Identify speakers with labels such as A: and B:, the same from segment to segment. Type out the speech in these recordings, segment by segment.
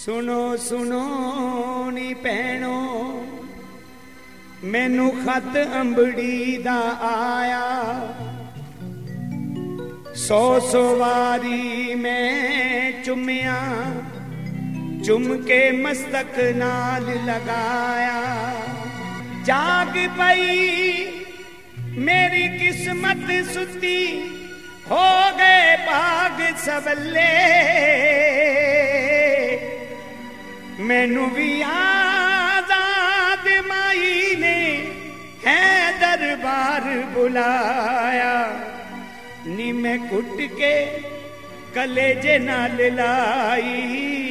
A: सुनो सुनो नी भैणो मैनू खत अंबड़ी दा आया, 100 वारी मैं चुमिया, चुम के मस्तक नाल लगाया। जाग पई मेरी किस्मत सुती, हो गए बाग सबले, मैनू भी आजाद माई ने है दरबार बुलाया। नी मैं कुट के कलेजे नाल लाई,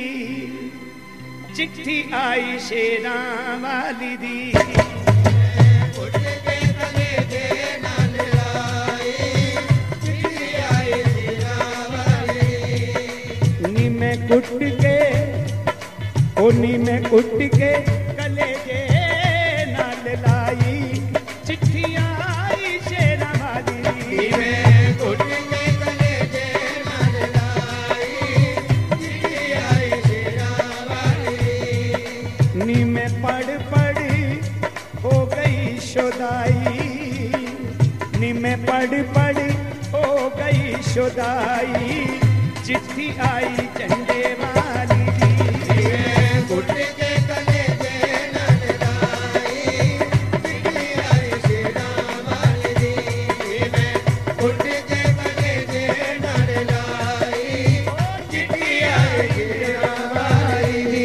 A: चिट्ठी आई शेरां वाली दी। कुट के कलेजे नाल लाई, चिट्ठी आई शेरां वाली। नी मैं कुट के नी मैं कुट के कलेजे नाल लाई, चिट्ठी आई शेरां वाली। नी मैं कुट के कलेजे नाल लाई, चिट्ठी आई शेरां वाली। नी मैं पढ़ पढ़ हो गई शुदाई, नी मैं पढ़ पढ़ हो गई शुदाई, चिट्ठी आई झंडे वाली। कुट के कलेजे नाल लाई, चिट्ठी आई शेरां वाली। मैं कुट के कलेजे नाल लाई, चिट्ठी आई शेरां वाली।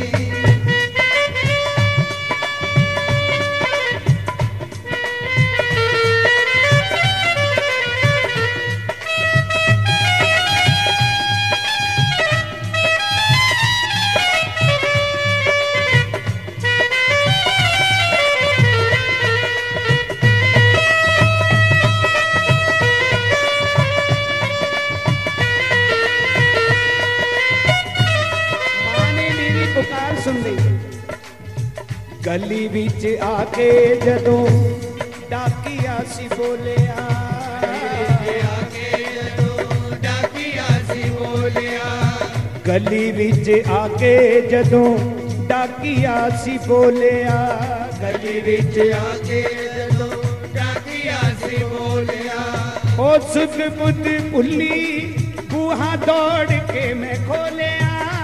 A: गली विच आके जदों डाकिया सी बोलिया, गली विच आके जदों डाकिया सी बोलिया, गली विच आके जदों डाकिया सी बोलिया। ओ सुध बुध भुली बूहा दौड़ के मैं खोलिया,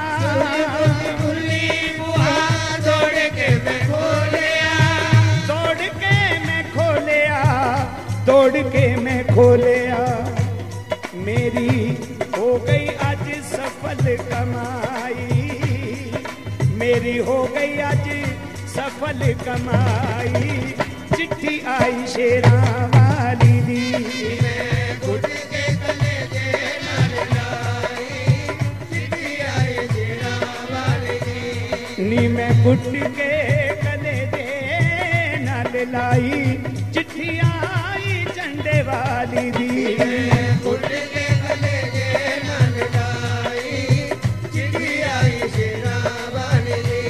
A: दौड़ के मैं खोलिया। मेरी हो गई आज सफल कमाई, मेरी हो गई आज सफल कमाई, चिट्ठी आई शेरां वाली दी। मैं कुट के कलेजे नाल लाई, चिट्ठी आई शेरां वाली दी। नी मैं कुट के कलेजे नाल लाई, चिट्ठी आई झंडे वाली दी। कुट के कलेजे नाल लाई, चिट्ठी आई शेरां वाली दी।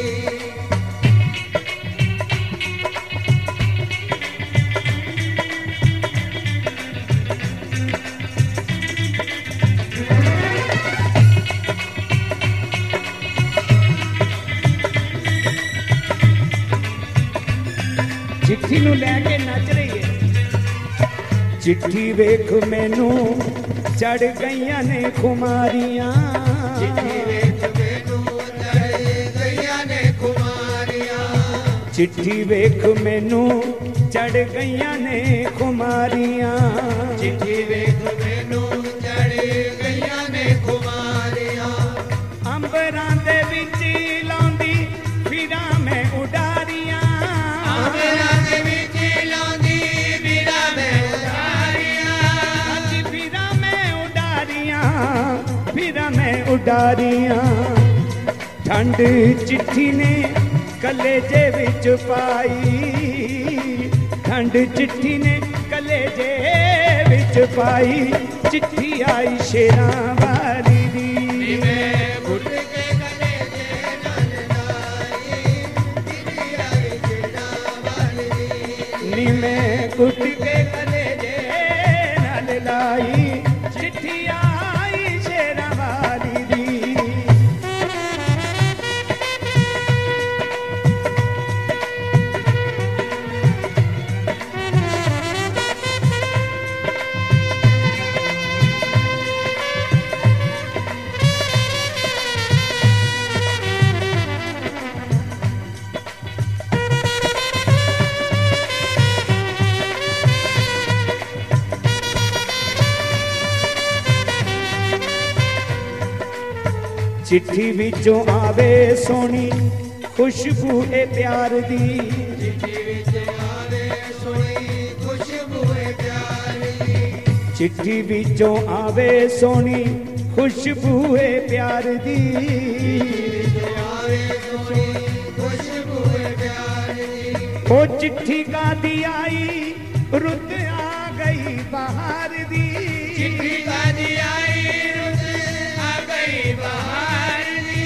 A: चिट्ठी नूं लैके नच रही है। चिट्ठी वेख मैनू चढ़ गईयां ने खुमारियां, चिट्ठी वेख मैनू चढ़ गईयां ने खुमारियां, चिट्ठी वेख मैनू चढ़ गईयां ने खुमारियां, चिट्ठी वेख मैनू चढ़ गईयां ने खुमारियां। अंबरां दे विच लाउंदी फिरां मैं उडारियां, अंबरां दे विच लाउंदी फिरां मैं उडारियां। ठंड चिट्ठी ने कलेजे विच पाई, ठंड चिट्ठी ने कलेजे विच पाई, चिट्ठी आई शेरां वाली दी। मैं कुट के कलेजे नाल लाई, चिट्ठी आई शेरां वाली दी। नी मैं कुट के कलेजे नाल लाई, चिट्ठी आई शेरां वाली दी। चिट्ठी विचों आवे सोनी खुशबू ए प्यार दी, चिट्ठी विचों आवे सोनी खुशबू ए प्यार दी, चिट्ठी विचों आवे सोनी खुशबू ए प्यार दी, ओ चिट्ठी का दी आई रुत आ गई बाहर दी, चिट्ठी का दी आई रुत आ गई बाहर दी,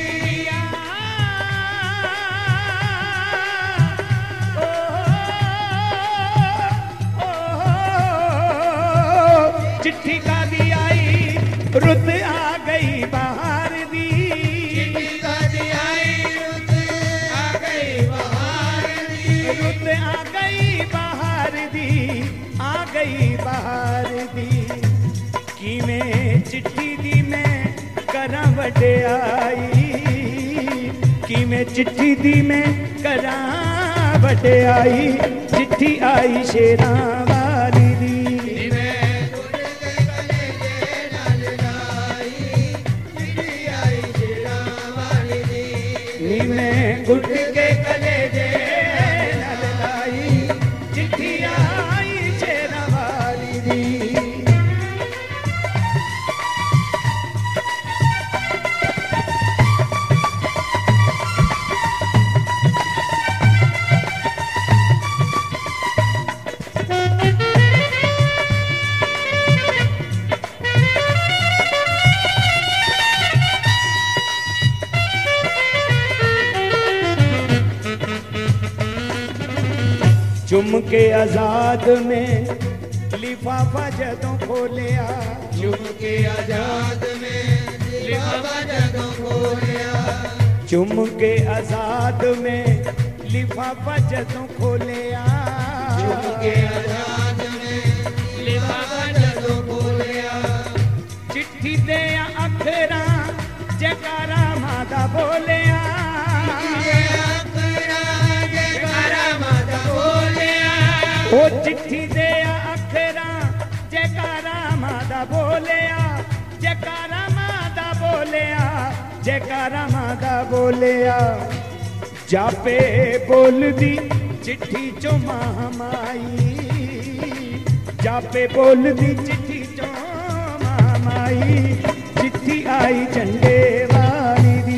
A: चिट्ठी का दी आई रुत आ गई बाहर दी, चिट्ठी का दी आई रुत आ गई बाहर दी, रुत आ गई बाहर दी, आ गई बाहर दी, कि मैं चिट्ठी दी मैं करा वडे आई, कि मैं चिट्ठी दी मैं करा वडे आई, चिट्ठी आई शेरां वाली दी, गुट के कलेजे नाल लाई, चिट्ठी आई शेरां वाली दी। चुम के आजाद में लिफाफा जदों खोलिया, चुम के आजाद में लिफाफा जदों खोलिया, चुम के आजाद में लिफाफा जदों खोलिया, चुम के आजाद में लिफाफा जदों खोलिया, चिट्ठी दे अखरा जयकारा मादा बोलिया, ओ चिट्ठी दे अखरा जयकारा मादा बोलिया, जयकारा मादा बोलिया, जयकारा मादा बोलिया, जापे बोल दी चिट्ठी चो महामाई, जापे बोल दी चिट्ठी चो महामाई, चिट्ठी आई झंडे वाली दी,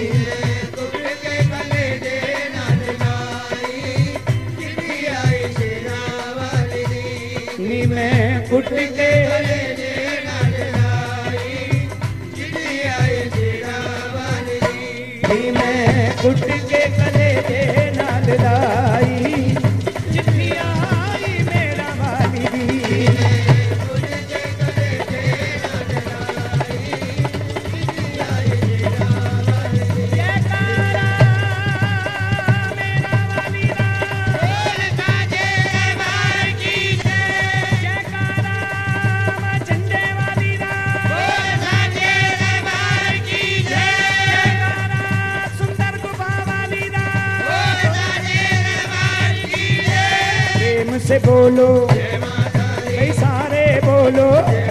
A: मैं कुट के कलेजे नाल लाई, चिट्ठी आई शेरां वाली दी, मैं कुट के कलेजे नाल लाई, चिट्ठी आई मेरा वाली दी, कुट के कलेजे नाल लाई, चिट्ठी आई शेरां वाली दी, जयकारा मेरा वाली दा, बोल साजे मार की से बोलो, कई सारे बोलो।